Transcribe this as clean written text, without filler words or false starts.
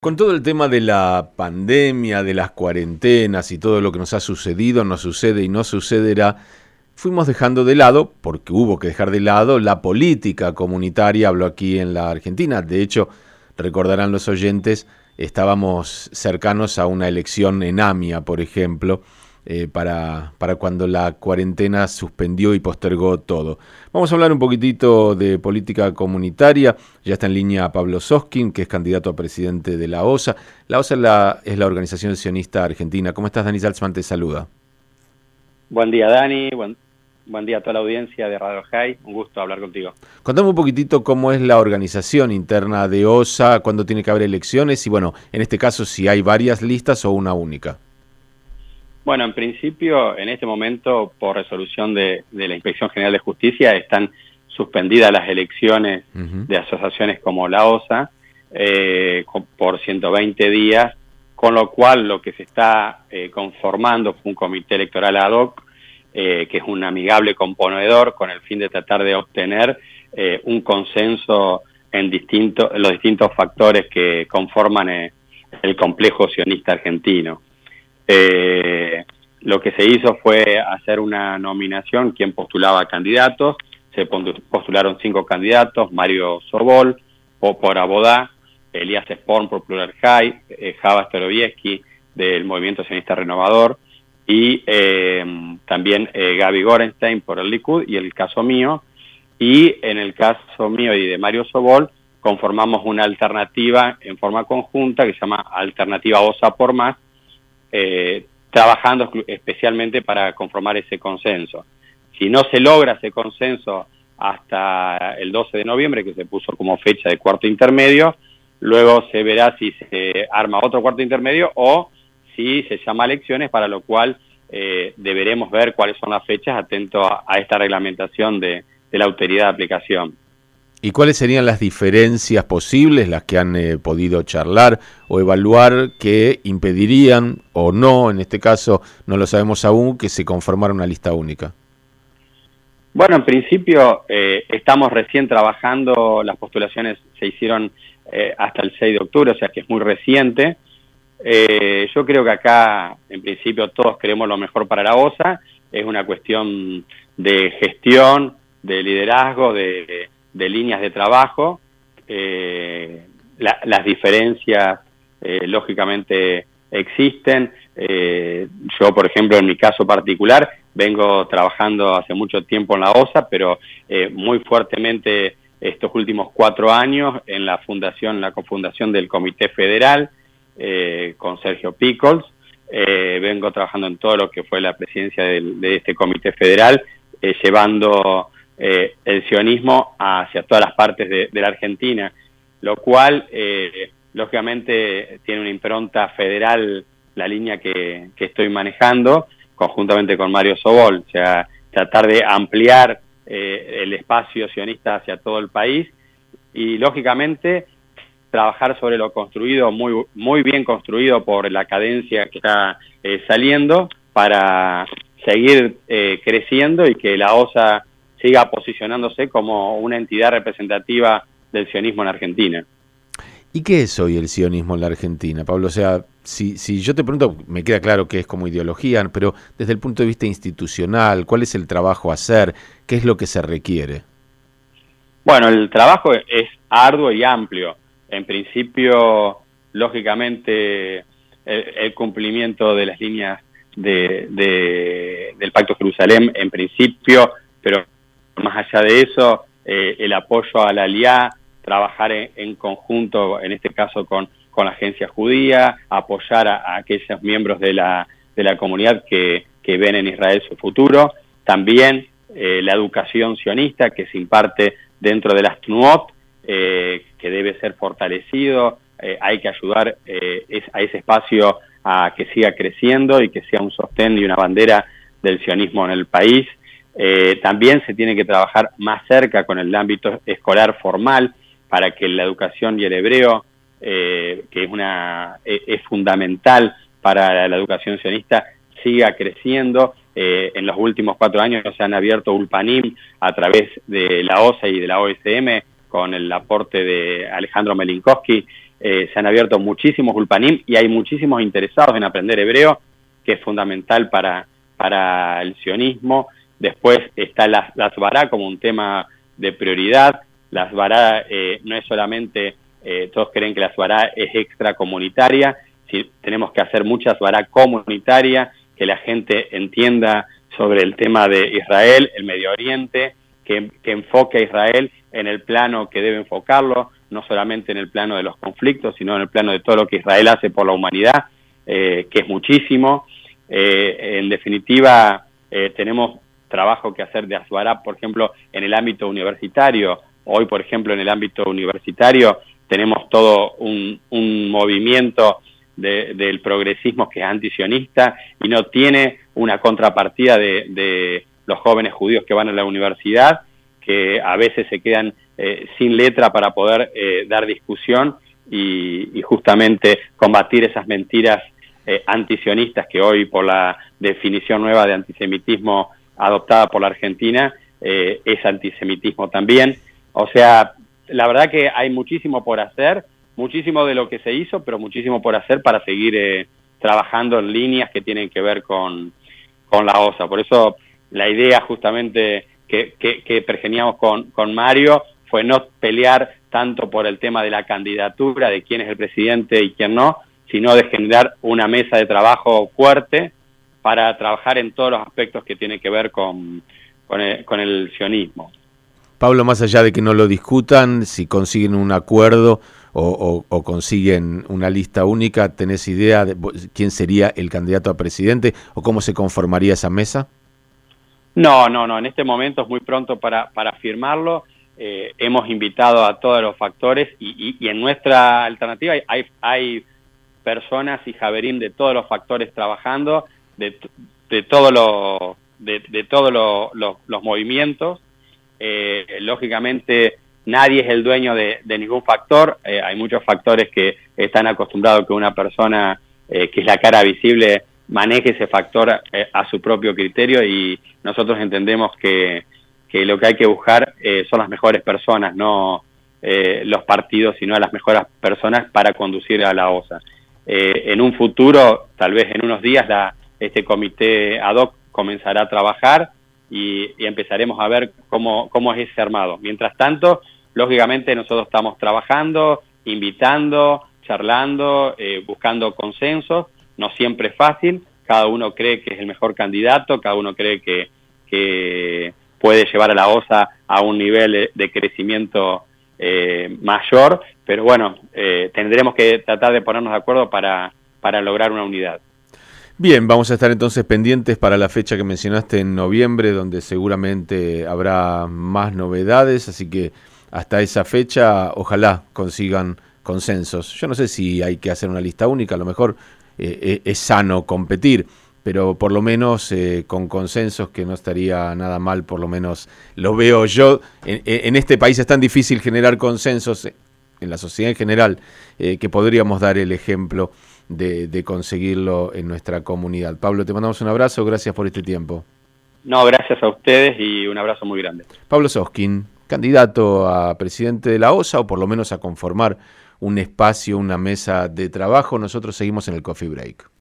Con todo el tema de la pandemia, de las cuarentenas y todo lo que nos ha sucedido, nos sucede y no sucederá, fuimos dejando de lado, porque hubo que dejar de lado, la política comunitaria, hablo aquí en la Argentina. De hecho, recordarán los oyentes, estábamos cercanos a una elección en AMIA, por ejemplo, para cuando la cuarentena suspendió y postergó todo. Vamos a hablar un poquitito de política comunitaria. Ya está en línea Pablo Soskin, que es candidato a presidente de la OSA. La OSA es la Organización Sionista Argentina. ¿Cómo estás, Dani Salzman? Te saluda. Buen día, Dani. Buen día a toda la audiencia de Radio Jai. Un gusto hablar contigo. Contame un poquitito cómo es la organización interna de OSA, cuándo tiene que haber elecciones y, bueno, en este caso, si hay varias listas o una única. Bueno, en principio, en este momento, por resolución de la Inspección General de Justicia, están suspendidas las elecciones de asociaciones como la OSA por 120 días, con lo cual lo que se está conformando fue un comité electoral ad hoc, que es un amigable componedor con el fin de tratar de obtener un consenso en los distintos factores que conforman el complejo sionista argentino. Lo que se hizo fue hacer una nominación, quien postulaba candidatos. Se postularon 5 candidatos: Mario Sobol, por Abodá, Elías Sporn por Plural Jai, Java Starowiecki del Movimiento Sionista Renovador y también Gaby Gorenstein por el Likud, y el caso mío. Y en el caso mío y de Mario Sobol conformamos una alternativa en forma conjunta que se llama Alternativa OSA por Más, trabajando especialmente para conformar ese consenso. Si no se logra ese consenso hasta el 12 de noviembre, que se puso como fecha de cuarto intermedio, luego se verá si se arma otro cuarto intermedio o si se llama a elecciones, para lo cual deberemos ver cuáles son las fechas, atento a esta reglamentación de la autoridad de aplicación. ¿Y cuáles serían las diferencias posibles, las que han podido charlar o evaluar, que impedirían o no, en este caso no lo sabemos aún, que se conformara una lista única? Bueno, en principio estamos recién trabajando, las postulaciones se hicieron hasta el 6 de octubre, o sea que es muy reciente. Yo creo que acá, en principio, todos queremos lo mejor para la OSA. Es una cuestión de gestión, de liderazgo, de líneas de trabajo. Las diferencias lógicamente existen. Yo, por ejemplo, en mi caso particular, vengo trabajando hace mucho tiempo en la OSA, pero muy fuertemente estos últimos 4 años en la cofundación del Comité Federal con Sergio Pickles. Vengo trabajando en todo lo que fue la presidencia de este Comité Federal, llevando el sionismo hacia todas las partes de la Argentina, lo cual lógicamente tiene una impronta federal la línea que estoy manejando conjuntamente con Mario Sobol, o sea, tratar de ampliar el espacio sionista hacia todo el país y lógicamente trabajar sobre lo construido, muy bien construido por la cadencia que está saliendo, para seguir creciendo y que la OSA siga posicionándose como una entidad representativa del sionismo en Argentina. ¿Y qué es hoy el sionismo en la Argentina, Pablo? O sea, si yo te pregunto, me queda claro que es como ideología, pero desde el punto de vista institucional, ¿cuál es el trabajo a hacer? ¿Qué es lo que se requiere? Bueno, el trabajo es arduo y amplio. En principio, lógicamente, el cumplimiento de las líneas del Pacto de Jerusalén, en principio, pero más allá de eso, el apoyo a la ALIA, trabajar en conjunto, en este caso con la agencia judía, apoyar a aquellos miembros de la comunidad que ven en Israel su futuro. También la educación sionista que se imparte dentro de las TNUOT, que debe ser fortalecido. Hay que ayudar a ese espacio a que siga creciendo y que sea un sostén y una bandera del sionismo en el país. También se tiene que trabajar más cerca con el ámbito escolar formal para que la educación y el hebreo, que es fundamental para la educación sionista, siga creciendo. En los últimos 4 años se han abierto Ulpanim a través de la OSA y de la OSM, con el aporte de Alejandro Melinkowski, se han abierto muchísimos ulpanim y hay muchísimos interesados en aprender hebreo, que es fundamental para el sionismo. Después está la Asbará como un tema de prioridad. La Asbará no es solamente, todos creen que la Asbará es extracomunitaria, tenemos que hacer mucha Asbará comunitaria, que la gente entienda sobre el tema de Israel, el Medio Oriente, que enfoque a Israel en el plano que debe enfocarlo, no solamente en el plano de los conflictos, sino en el plano de todo lo que Israel hace por la humanidad, que es muchísimo. En definitiva, tenemos trabajo que hacer de Asbará, por ejemplo, en el ámbito universitario. Hoy, por ejemplo, en el ámbito universitario tenemos todo un movimiento del progresismo que es antisionista y no tiene una contrapartida de los jóvenes judíos que van a la universidad, que a veces se quedan sin letra para poder dar discusión y justamente combatir esas mentiras antisionistas que hoy, por la definición nueva de antisemitismo adoptada por la Argentina, es antisemitismo también. O sea, la verdad que hay muchísimo por hacer, muchísimo de lo que se hizo, pero muchísimo por hacer para seguir trabajando en líneas que tienen que ver con la OSA. Por eso la idea justamente que pergeñamos con Mario fue no pelear tanto por el tema de la candidatura, de quién es el presidente y quién no, sino de generar una mesa de trabajo fuerte para trabajar en todos los aspectos que tienen que ver con el sionismo. Pablo, más allá de que no lo discutan, si consiguen un acuerdo o consiguen una lista única, ¿tenés idea de quién sería el candidato a presidente o cómo se conformaría esa mesa? No, en este momento es muy pronto para firmarlo. Hemos invitado a todos los factores y en nuestra alternativa hay personas y Javerim de todos los factores trabajando, de todos los movimientos. Lógicamente nadie es el dueño de ningún factor. Hay muchos factores que están acostumbrados que una persona que es la cara visible maneje ese factor a su propio criterio, y nosotros entendemos que lo que hay que buscar son las mejores personas, no los partidos, sino a las mejores personas para conducir a la OSA. En un futuro, tal vez en unos días, este comité ad hoc comenzará a trabajar y empezaremos a ver cómo es ese armado. Mientras tanto, lógicamente nosotros estamos trabajando, invitando, charlando, buscando consensos. No siempre es fácil, cada uno cree que es el mejor candidato, cada uno cree que puede llevar a la OSA a un nivel de crecimiento mayor, pero bueno, tendremos que tratar de ponernos de acuerdo para lograr una unidad. Bien, vamos a estar entonces pendientes para la fecha que mencionaste en noviembre, donde seguramente habrá más novedades, así que hasta esa fecha ojalá consigan consensos. Yo no sé si hay que hacer una lista única, a lo mejor es sano competir, pero por lo menos con consensos, que no estaría nada mal, por lo menos lo veo yo. En este país es tan difícil generar consensos, en la sociedad en general, que podríamos dar el ejemplo de conseguirlo en nuestra comunidad. Pablo, te mandamos un abrazo, gracias por este tiempo. No, gracias a ustedes y un abrazo muy grande. Pablo Soskin, candidato a presidente de la OSA, o por lo menos a conformar un espacio, una mesa de trabajo. Nosotros seguimos en el Coffee Break.